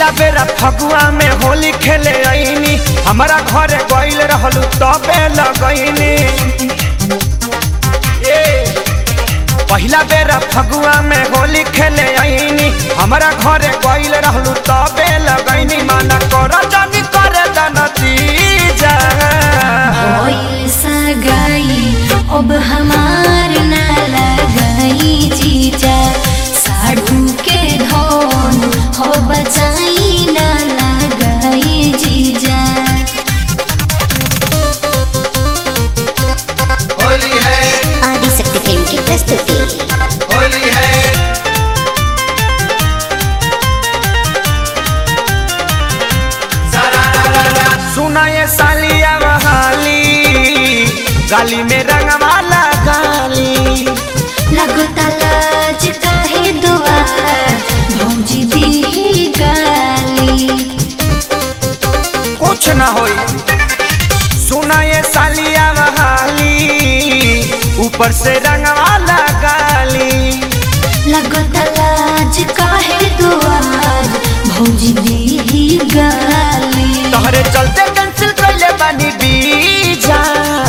पहिला बेरा फगुआ में होली खेले आईनी हमारा घरे गइल रहलू तबे लगैनी। पहिला बेरा फगुआ में होली खेले आईनी हमारा घरे गइल रहलू तबे लगैनी। माना कर जानी करे नतीजा होइल सगाई अब हमार ना लगाई जीजा साढ़ू के धन हो बचाई ना लगाई जीजा। होली है आदिशक्ति फिल्म की प्रस्तुति। होली है सुना ये सालिया बहाली गाली में रंगवाला गाली लगता लाज काहे दुआर भौजी दी गाली। कुछ न होई। सुना ये सालिया बहाली ऊपर से रंगवाला गाली लगता लाज काहे दुआर भौजी दी गाली। तोहरे चलते कैंसिल कइले बानी बीजा।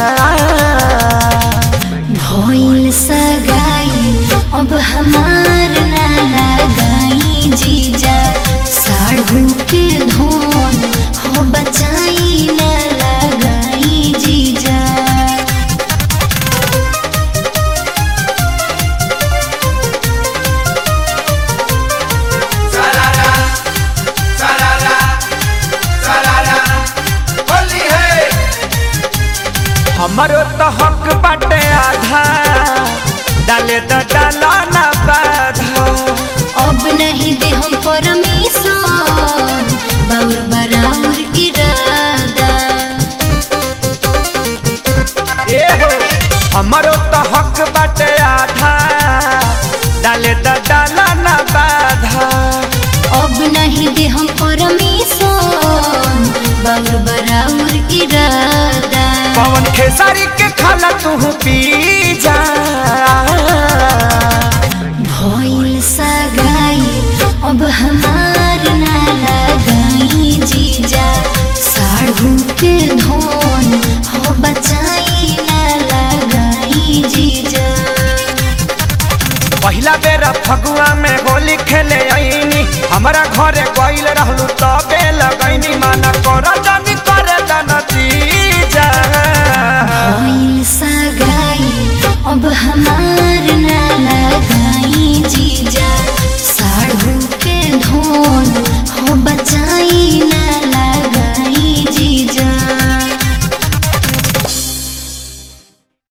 भइल सगाई अब हमार ना लगाई जीजा साढ़ू के धन हो बचाई ना लगाई जीजा। सरारा सरारा सरारा होली है हमारो तो हक बाटे आधा डाले तो डाला ना बाधा। अब नहीं दे हम परमिशन बाउर बराउर इरादा। ए हो हमारो तो हक बाटे आधा डाले तो डाला ना बाधा। अब नहीं दे हम परमिशन बाउर बराउर इरादा। पवन खेसारी के खाला तू पी जा। भइल सगाई अब हमार ना लगाई जीजा साढ़ू के धन हो बचाई ना लगाई जीजा। पहिला बेरा फगुआ में होली खेले आईनी हमारा घरे गइल रहलू तबे लगैनी। माना कर जानी करे नतीजा भइल सगाई अब हमार ना लगाई जीजा साढ़ू के धन